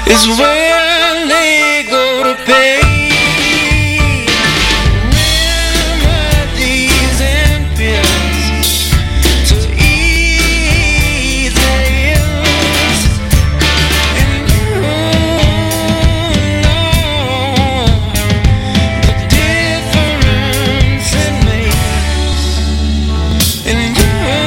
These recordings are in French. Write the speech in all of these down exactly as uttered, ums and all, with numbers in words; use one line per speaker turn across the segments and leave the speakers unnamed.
is where they go to pay. Remedies and pills to ease their ills. And you know the difference it makes. And you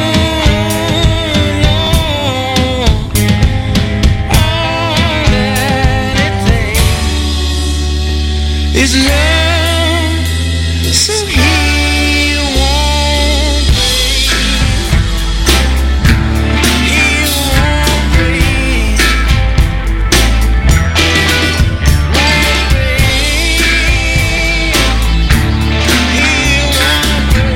is love, so he won't break. He won't break. Won't break. He won't break.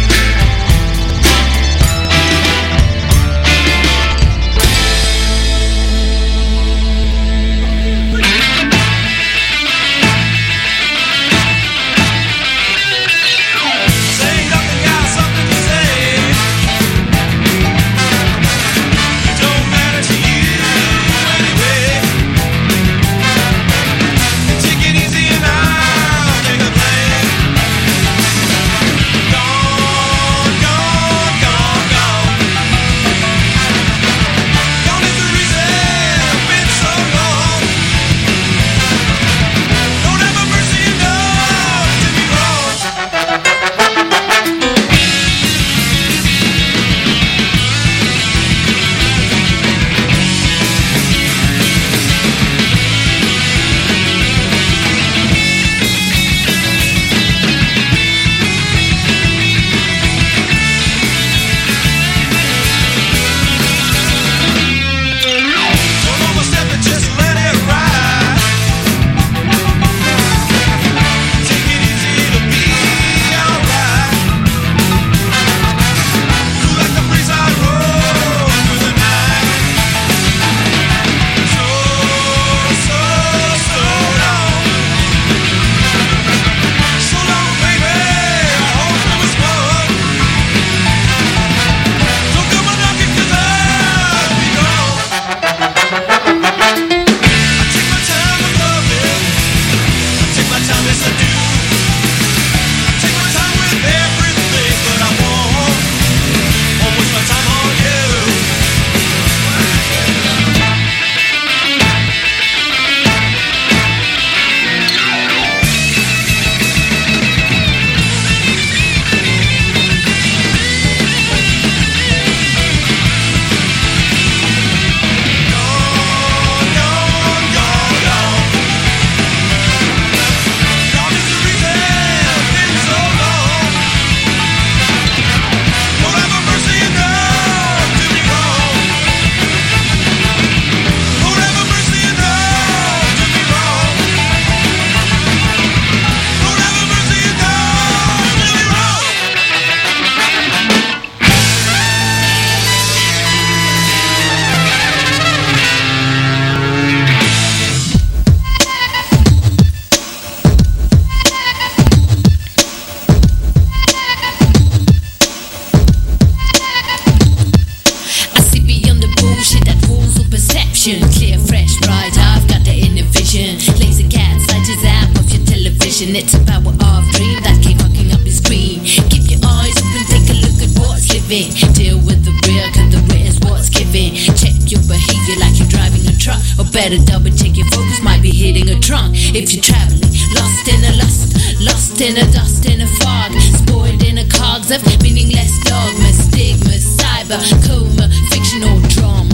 Clear, fresh, bright, I've got the inner vision. Laser cat, sight is app of your television. It's a power of dream that keep fucking up your screen. Keep your eyes open, take a look at what's living. Deal with the real, cause the real is what's giving. Check your behavior like you're driving a truck. Or better double check your focus, might be hitting a trunk. If you're traveling, lost in a lust, lost in a dust, in a fog, spoiled in a cogs of meaningless dogma, stigma, cyber, coma, fictional drama.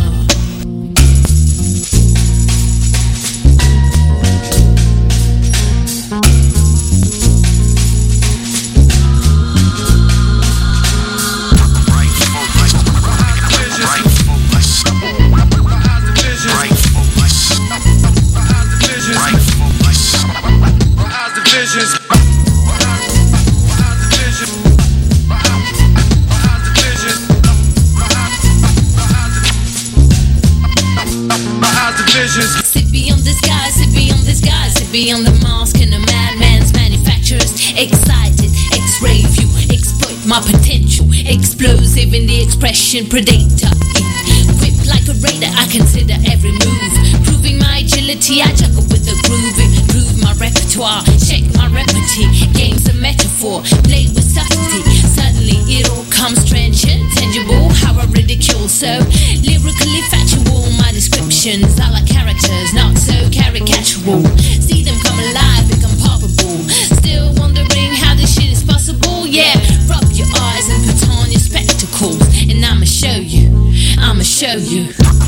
Sit beyond the sky, sit beyond the sky, sit beyond the mask and the madman's manufacturers. Excited, X-ray view, exploit my potential. Explosive in the expression, predator. Equip like a raider, I consider every move. Proving my agility, I juggle with the groove. Improve my repertoire, shake my repartee. Games a metaphor, played with subtlety. Suddenly it all comes trenchant, tangible. How I ridicule, so lyrically factual. My descriptions are like characters, not so caricatural. See them come alive, become palpable. Still wondering how this shit is possible? Yeah, rub your eyes and put on your spectacles, and I'ma show you, I'ma show you.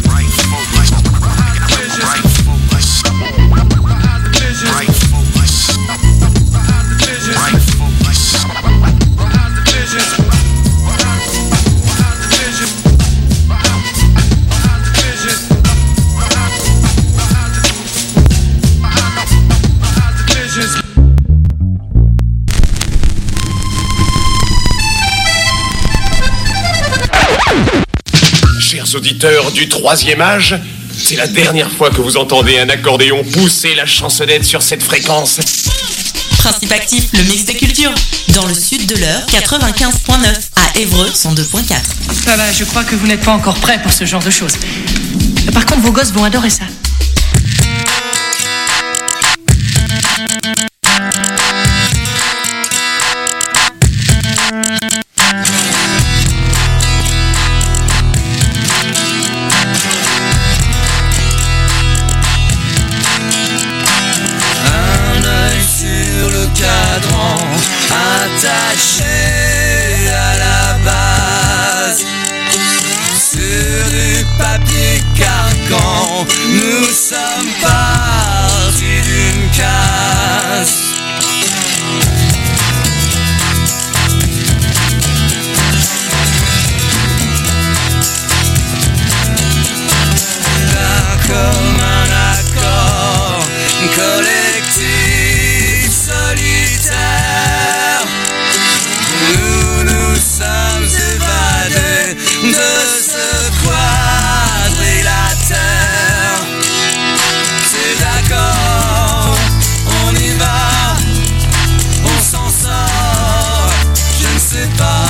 Chers auditeurs du troisième âge, c'est la dernière fois que vous entendez un accordéon pousser la chansonnette sur cette fréquence.
Principe actif, le mix des cultures. Dans le sud de l'heure, quatre-vingt-quinze point neuf. À Évreux, cent deux point quatre.
Ah bah, je crois que vous n'êtes pas encore prêts pour ce genre de choses. Par contre, vos gosses vont adorer ça.
Attaché à la base sur du papier carcan, nous sommes partis d'une case. D'un commun accord collectif solitaire, nous nous sommes évadés de ce quadrilatère. C'est d'accord, on y va, on s'en sort, je ne sais pas.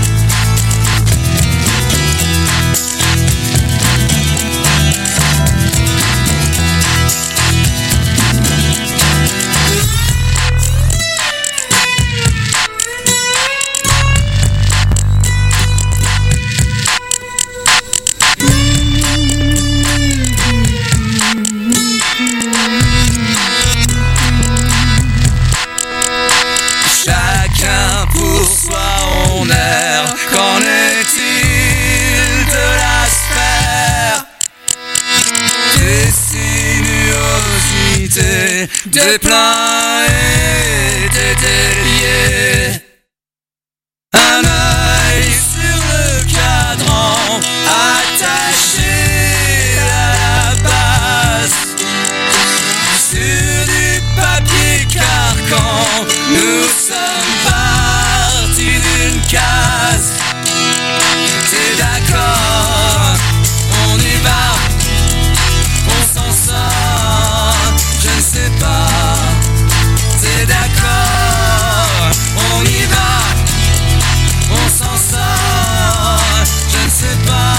Qu'en est-il de la sphère des sinuosités, des pleins et des déliés? Un œil sur le cadran, attaché à la base, sur du papier carcan, nous sommes partis d'une case. C'est d'accord, on y va, on s'en sort, je ne sais pas. C'est d'accord, on y va, on s'en sort, je ne sais pas.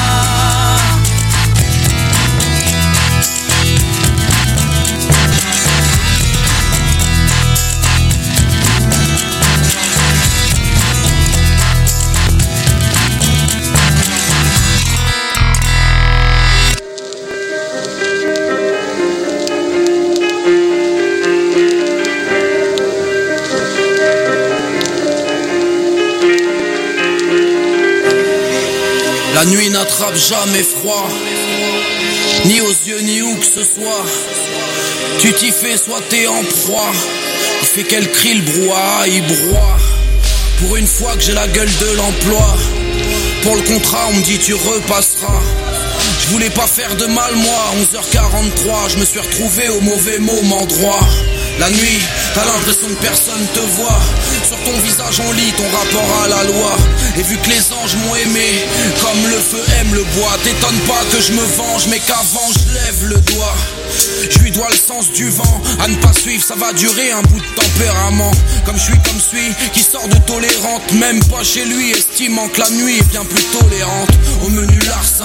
La nuit n'attrape jamais froid, ni aux yeux ni où que ce soit. Tu t'y fais, soit t'es en proie. Il fait qu'elle crie, le brouhaha, il broie. Pour une fois que j'ai la gueule de l'emploi, pour le contrat on me dit tu repasseras. Je voulais pas faire de mal moi, onze heures quarante-trois, je me suis retrouvé au mauvais moment droit. La nuit, t'as l'impression que personne te voit. Sur ton visage on lit ton rapport à la loi. Et vu que les anges m'ont aimé, comme le feu aime le bois, t'étonne pas que je me venge, mais qu'avant je lève le doigt. Je lui dois le sens du vent, à ne pas suivre ça va durer un bout de tempérament. Comme je suis comme celui qui sort de tolérante, même pas chez lui, estimant que la nuit est bien plus tolérante. Au menu larcin, du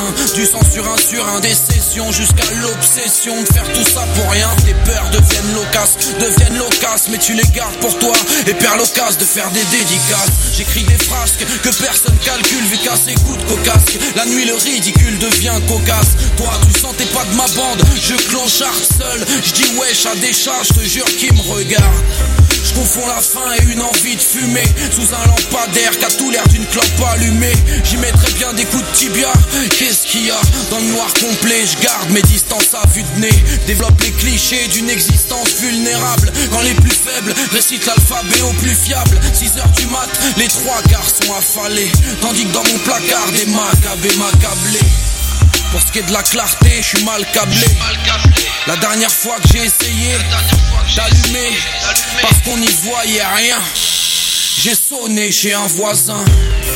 Du sang sur un sur un, des sessions jusqu'à l'obsession de faire tout ça pour rien. Tes peurs deviennent loquaces, deviennent loquaces, mais tu les gardes pour toi et perds l'occasion de faire des dédicaces. J'écris des frasques que personne calcule vu qu'à ses coups de cocasse, la nuit le ridicule devient cocasse. Toi tu sentais pas de ma bande, je cloncharde seul, je dis wesh à des chats, je te jure qui me regarde. Je confonds la faim et une envie de fumer sous un lampadaire qui a tout l'air d'une clope allumée. J'y mettrais bien des coups de tibia. Qu'est-ce qu'il y a dans le noir complet? Je garde mes distances à vue de nez, développe les clichés d'une existence vulnérable. Quand les plus faibles récitent l'alphabet au plus fiable. Six heures du mat, les trois quarts sont affalés, tandis que dans mon placard des macabées m'accablaient. Pour ce qui est de la clarté, je suis mal câblé. La dernière fois que j'ai essayé d'allumer, parce qu'on n'y voyait rien, j'ai sonné chez un voisin.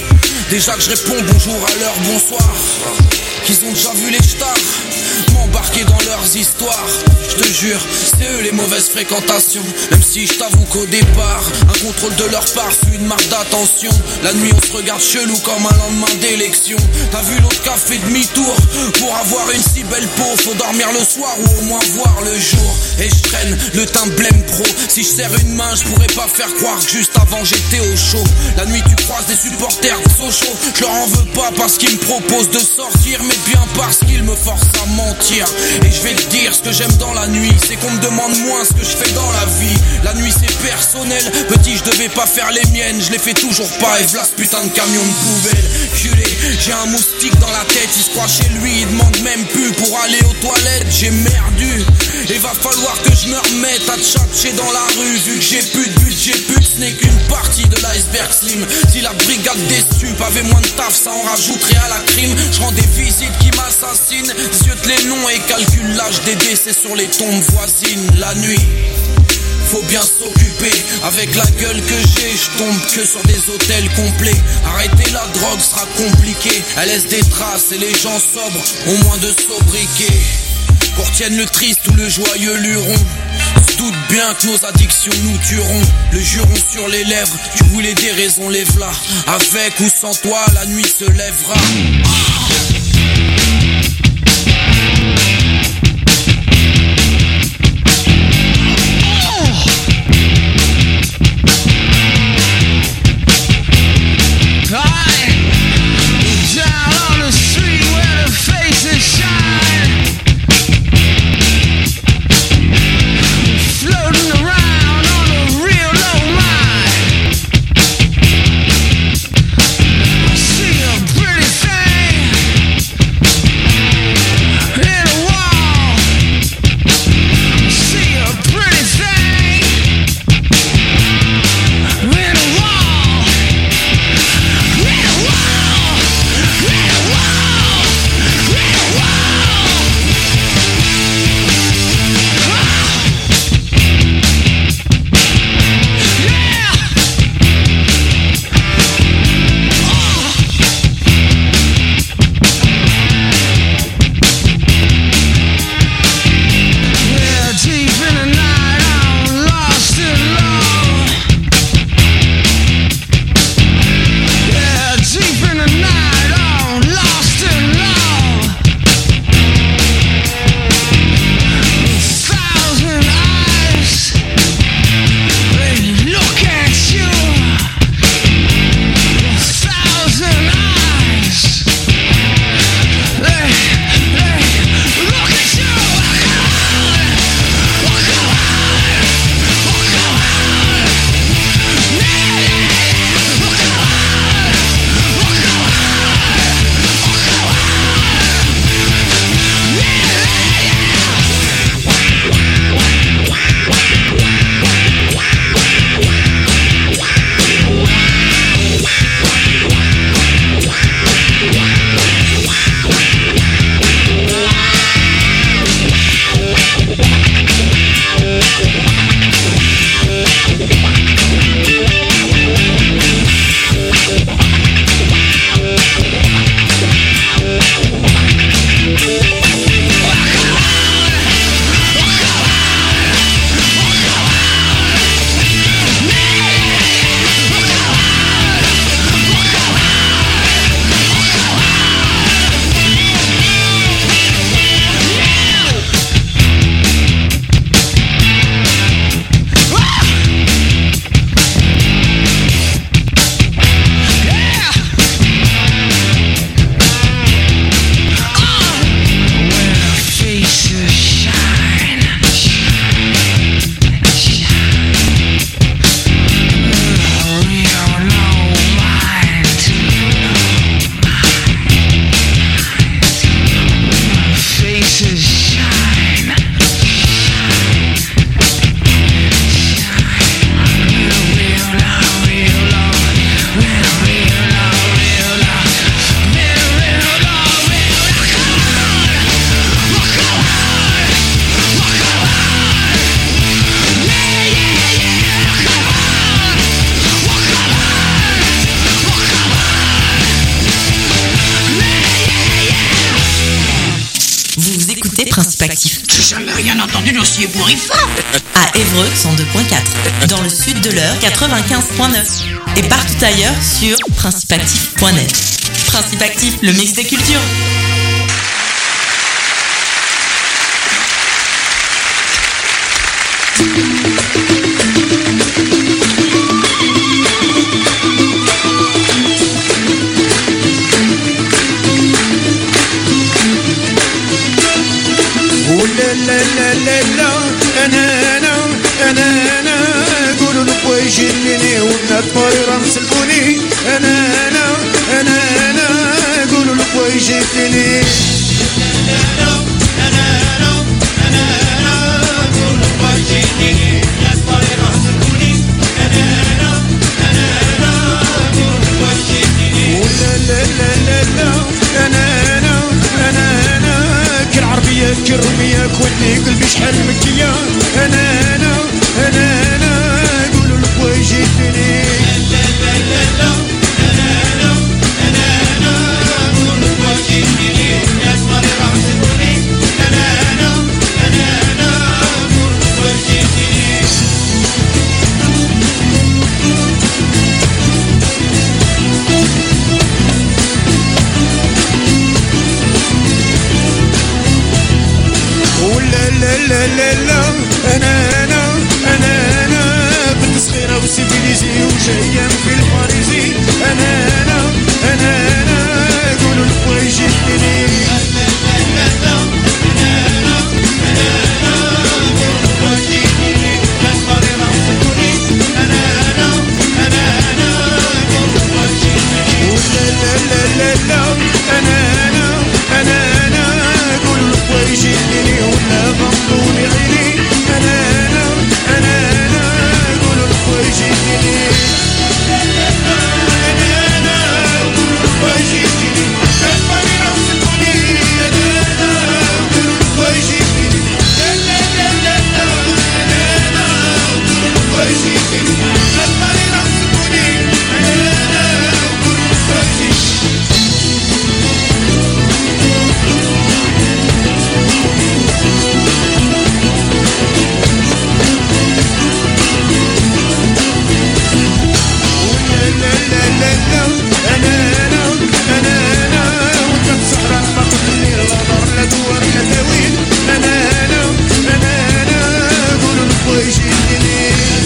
Déjà que je réponds bonjour à l'heure, bonsoir, qu'ils ont déjà vu les stars m'embarquer dans leurs histoires. Je te jure, c'est eux les mauvaises fréquentations. Même si je t'avoue qu'au départ, un contrôle de leur part fut une marque d'attention. La nuit on se regarde chelou comme un lendemain d'élection. T'as vu l'autre qui a fait demi-tour pour avoir une si belle peau. Faut dormir le soir ou au moins voir le jour. Et je traîne le teint blême pro. Si je serre une main, je pourrais pas faire croire que juste avant j'étais au chaud. La nuit tu croises des supporters de Sochaux. Je leur en veux pas parce qu'ils me proposent de sortir, mais bien parce qu'ils me forcent à mentir. Et je vais te dire ce que j'aime dans la nuit, c'est qu'on me demande moins ce que je fais dans la vie. La nuit c'est personnel, petit je devais pas faire les miennes, je les fais toujours pas. Et v'là ce putain de camion de poubelle. Culé, j'ai un moustique dans la tête, il se croit chez lui, il demande même plus pour aller aux toilettes. J'ai merdu, et va falloir que je me remette à tchatcher dans la rue. Vu que j'ai plus de budget, pute, ce n'est qu'une partie de l'iceberg slim. Si la brigade des stupes avait moins de taf, ça en rajouterait à la crime. Je rends des visites qui m'assassinent, ziote les noms et calcule l'âge des décès sur les tombes voisines. La nuit, faut bien s'occuper. Avec la gueule que j'ai, je tombe que sur des hôtels complets. Arrêter la drogue sera compliqué. Elle laisse des traces et les gens sobres ont moins de sobriquet. Qu'on retienne le triste ou le joyeux luron. On se doute bien que nos addictions nous tueront. Le juron sur les lèvres, tu voulais des raisons, lève-la. Avec ou sans toi, la nuit se lèvera.
See a pretty thing
écoutez Principe Actif.
J'ai jamais rien entendu d'aussi ébouriffant.
À Évreux cent deux point quatre, dans le sud de l'Eure quatre-vingt-quinze point neuf et partout ailleurs sur principe actif point net. Principe Actif, le mix des cultures.
لا لا لا لا لا انا انا انا انا قولوا لبوا يجيني وبنات طايره مسلفوني انا انا انا انا قولوا لبوا يجيني انا انا انا انا انا قولوا لبوا يجيني بنات طايره مسلفوني انا انا انا انا قولوا لبوا يجيني لا لا لا لا لا انا انا انا انا كالعربية كالرومية كوني قلبي شحال مكية أنا أنا أنا أنا قولوا لبوا يجيني لا لا لا لا أنا أنا أنا أنا قولوا لبوا يجيني ناس مالي راح يسلموني أنا أنا أنا أنا قولوا لبوا يجيني ولا لا لا لا لا انا انا انا انا بنت صغيره وسيفيليزي وجايه في الباريزي انا انا انا انا قولوا لبوا يجيني لا لا لا لا انا انا انا انا قولوا لبوا يجيني ناس صغيره وسيفوني انا انا انا انا قولوا لبوا يجيني ولا لا لا لا لا انا انا انا انا قولوا لبوا يجيني ولا غمضوني عيني انا انا انا انا قولوا لبوا يجيني انا انا قولوا لبوا يجيني كفاني راسكوني انا انا قولوا لبوا يجيني لا لا لا لا انا انا قولوا لبوا يجيني كفاني راسكوني انا انا قولوا لبوا يجيني لا لا لا لا انا انا انا انا وكانت سهران ما تخلي لا دار لا دوار لا داوين انا انا انا انا قولوا لبوا يجيني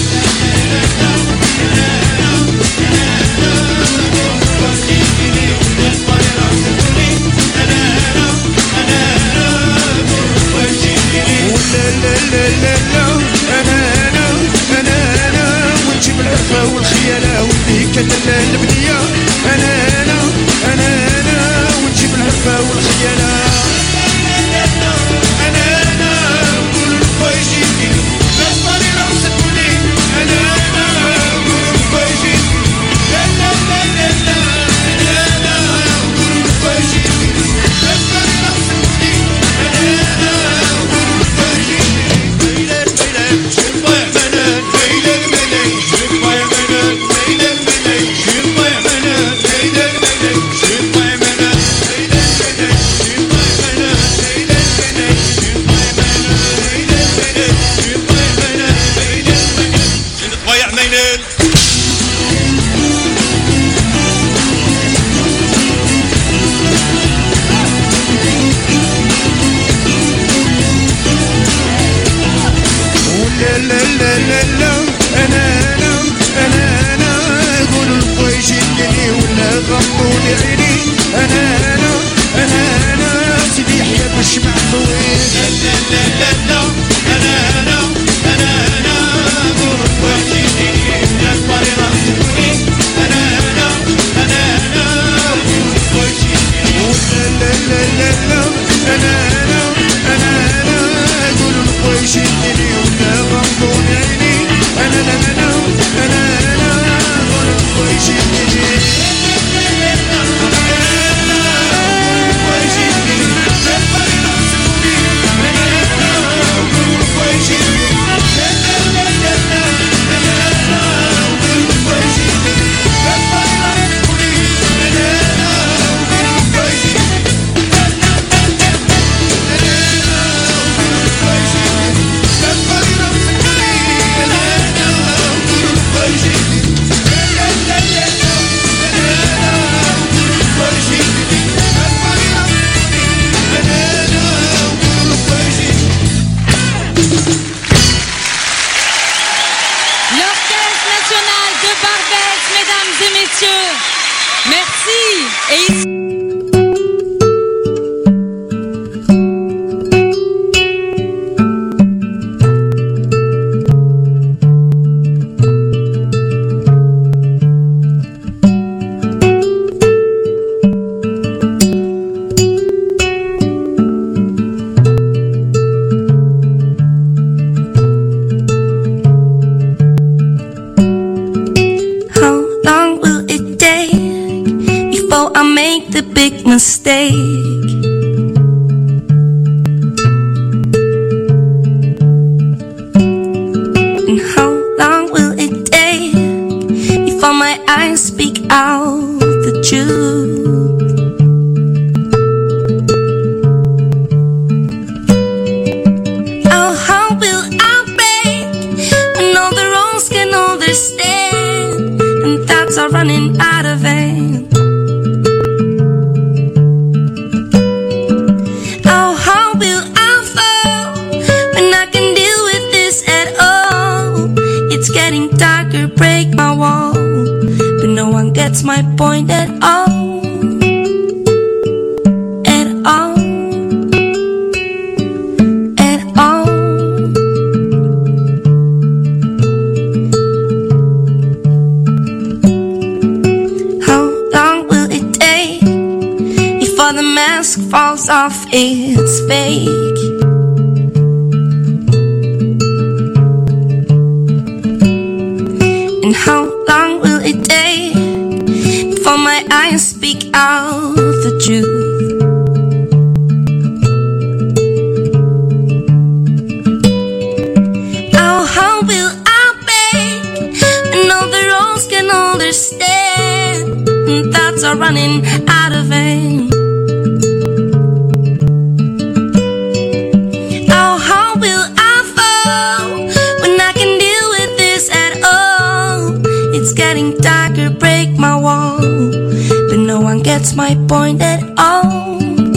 لا لا لا لا لا انا انا انا انا ونجيب العرفه والخياله واللي كدلنا البنيه انا انا انا انا ونجيب العرفه والخياله انا انا قولوا لبوا يجيني ناس طاري راسكوني انا انا قولوا لبوا يجيني لا لا لا لا لا انا انا قولوا لبوا يجيني ناس طاري راسكوني انا انا قولوا لبوا يجيني ليلى ليلى شوفوا يا بنات ليلى ليلى شوفوا يا بنات ليلى ليلى شوفوا يا بنات ليلى ليلى شوفوا يا بنات ليلى ليلى شوفوا يا بنات ليلى ليلى شوفوا يا بنات ليلى ليلى شوفوا يا بنات ليلى ليلى شوفوا يا عمينات لا لا لا لا لا انا انا انا انا قولوا لبوا يجيني ولا غمضوني عيني انا انا انا انا سيدي يحيى بالشمع طويل لا لا لا لا لا انا انا انا انا قولوا لبوا يجيني ناس طاري راسكوني انا انا انا انا قولوا لبوا يجيني لا لا لا لا لا انا انا انا انا قولوا لبوا يجيني ولا غمضوني عيني انا انا انا انا انا قولوا لبوا يجيني
mistake. And how long will it take before my eyes speak out the truth? Oh, how will I break when all the wrongs can understand and thoughts are running out of hand? Oh, how will I fall when I can deal with this at all? It's getting darker, break my wall, but no one gets my point at all. At all. At all. How long will it take before the mask falls off its fake? And how long will it take before my eyes speak out the truth? Oh, how will I break when all the roads can understand and thoughts are running out of hand? Oh, how will I fall when I can deal with this at all? It's getting darker, break my wall, but no one gets my point at all.